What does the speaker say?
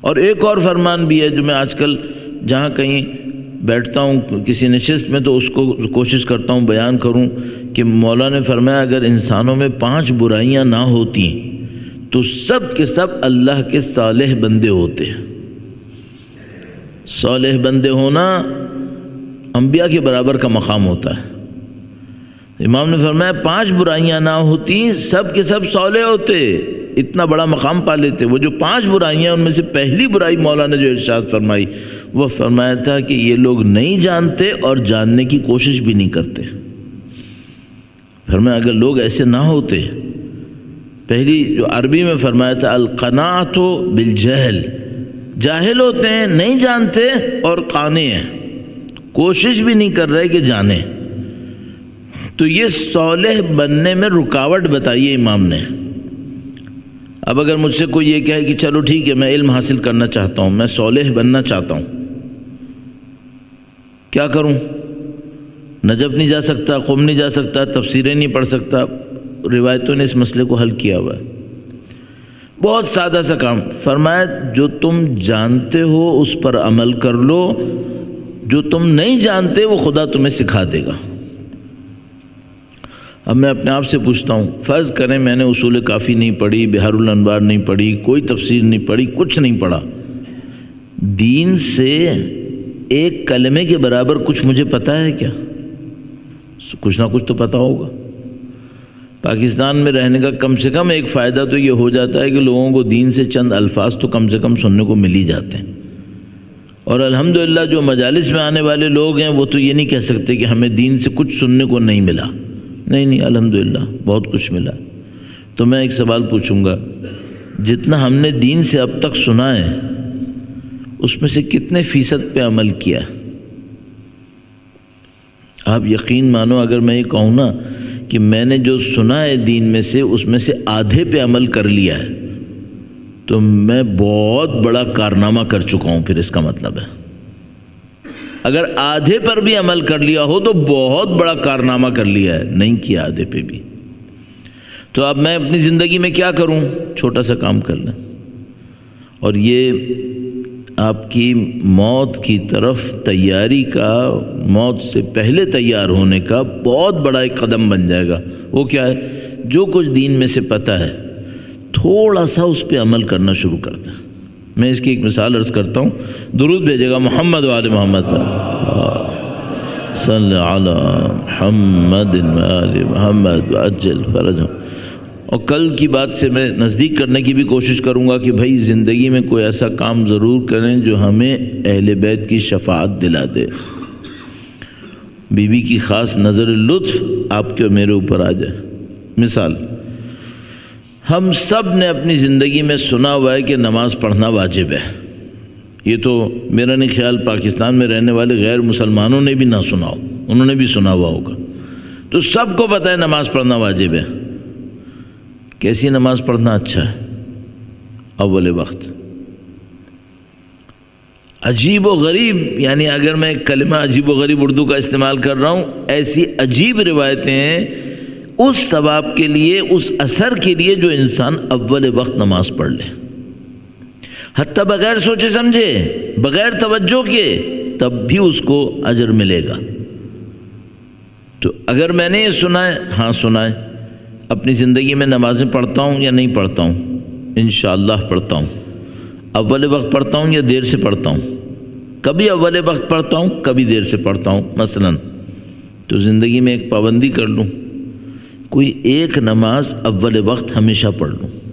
اور ایک اور فرمان بھی ہے جو میں آج کل جہاں کہیں بیٹھتا ہوں کسی نشست میں تو اس کو کوشش کرتا ہوں بیان کروں کہ مولا نے فرمایا اگر انسانوں میں 5 برائیاں نہ ہوتی تو سب کے سب اللہ کے صالح بندے ہوتے ہیں۔ صالح بندے ہونا انبیاء کے برابر کا مقام ہوتا ہے۔ امام نے فرمایا 5 برائیاں نہ ہوتی سب کے سب صالح ہوتے، اتنا بڑا مقام پا لیتے۔ وہ جو 5 برائیاں ان میں سے پہلی برائی مولا نے جو ارشاد فرمائی وہ فرمایا تھا کہ یہ لوگ نہیں جانتے اور جاننے کی کوشش بھی نہیں کرتے۔ فرمایا اگر لوگ ایسے نہ ہوتے، پہلی جو عربی میں فرمایا تھا القناعۃ بالجہل، جاہل ہوتے ہیں، نہیں جانتے اور قانع ہیں، کوشش بھی نہیں کر رہے کہ جانیں، تو یہ صالح بننے میں رکاوٹ بتائیے امام نے۔ اب اگر مجھ سے کوئی یہ کہے کہ چلو ٹھیک ہے میں علم حاصل کرنا چاہتا ہوں، میں صالح بننا چاہتا ہوں، کیا کروں؟ نجف نہیں جا سکتا، قم نہیں جا سکتا، تفسیریں نہیں پڑھ سکتا۔ روایتوں نے اس مسئلے کو حل کیا ہوا ہے، بہت سادہ سا کام۔ فرمایا جو تم جانتے ہو اس پر عمل کر لو، جو تم نہیں جانتے وہ خدا تمہیں سکھا دے گا۔ اب میں اپنے آپ سے پوچھتا ہوں، فرض کریں میں نے اصول کافی نہیں پڑھی، بحار الانوار نہیں پڑھی، کوئی تفسیر نہیں پڑھی، کچھ نہیں پڑھا، دین سے ایک کلمے کے برابر کچھ مجھے پتہ ہے کیا؟ کچھ نہ کچھ تو پتہ ہوگا۔ پاکستان میں رہنے کا کم سے کم ایک فائدہ تو یہ ہو جاتا ہے کہ لوگوں کو دین سے چند الفاظ تو کم سے کم سننے کو مل ہی جاتے ہیں، اور الحمدللہ جو مجالس میں آنے والے لوگ ہیں وہ تو یہ نہیں کہہ سکتے کہ ہمیں دین سے کچھ سننے کو نہیں ملا، نہیں الحمدللہ بہت کچھ ملا۔ تو میں ایک سوال پوچھوں گا، جتنا ہم نے دین سے اب تک سنا ہے اس میں سے کتنے فیصد پہ عمل کیا؟ آپ یقین مانو اگر میں یہ کہوں نا کہ میں نے جو سنا ہے دین میں سے اس میں سے آدھے پہ عمل کر لیا ہے تو میں بہت بڑا کارنامہ کر چکا ہوں۔ پھر اس کا مطلب ہے اگر آدھے پر بھی عمل کر لیا ہو تو بہت بڑا کارنامہ کر لیا ہے، نہیں کیا آدھے پہ بھی۔ تو اب میں اپنی زندگی میں کیا کروں؟ چھوٹا سا کام کر لیں، اور یہ آپ کی موت کی طرف تیاری کا، موت سے پہلے تیار ہونے کا بہت بڑا ایک قدم بن جائے گا۔ وہ کیا ہے؟ جو کچھ دین میں سے پتہ ہے تھوڑا سا اس پہ عمل کرنا شروع کر دیں۔ میں اس کی ایک مثال عرض کرتا ہوں، درود بھیجے گا محمد و آل محمد پر، صلی علی محمد و آل محمد وعجل فرجہم۔ اور کل کی بات سے میں نزدیک کرنے کی بھی کوشش کروں گا کہ بھائی زندگی میں کوئی ایسا کام ضرور کریں جو ہمیں اہل بیت کی شفاعت دلا دے، بی بی کی خاص نظر لطف آپ کے میرے اوپر آ جائے۔ مثال، ہم سب نے اپنی زندگی میں سنا ہوا ہے کہ نماز پڑھنا واجب ہے، یہ تو میرا نہیں خیال پاکستان میں رہنے والے غیر مسلمانوں نے بھی نہ سنا ہو، انہوں نے بھی سنا ہوا ہوگا۔ تو سب کو پتہ ہے نماز پڑھنا واجب ہے۔ کیسی نماز پڑھنا اچھا ہے؟ اول وقت۔ عجیب و غریب، یعنی اگر میں کلمہ عجیب و غریب اردو کا استعمال کر رہا ہوں، ایسی عجیب روایتیں ہیں اس ثواب کے لیے، اس اثر کے لیے جو انسان اول وقت نماز پڑھ لے، حتیٰ بغیر سوچے سمجھے، بغیر توجہ کے، تب بھی اس کو اجر ملے گا۔ تو اگر میں نے یہ سنا ہے، ہاں سنا ہے، اپنی زندگی میں نمازیں پڑھتا ہوں یا نہیں پڑھتا ہوں؟ انشاءاللہ پڑھتا ہوں۔ اول وقت پڑھتا ہوں یا دیر سے پڑھتا ہوں؟ کبھی اول وقت پڑھتا ہوں، کبھی دیر سے پڑھتا ہوں مثلا۔ تو زندگی میں ایک پابندی کر لوں، کوئی ایک نماز اول وقت ہمیشہ پڑھ لوں۔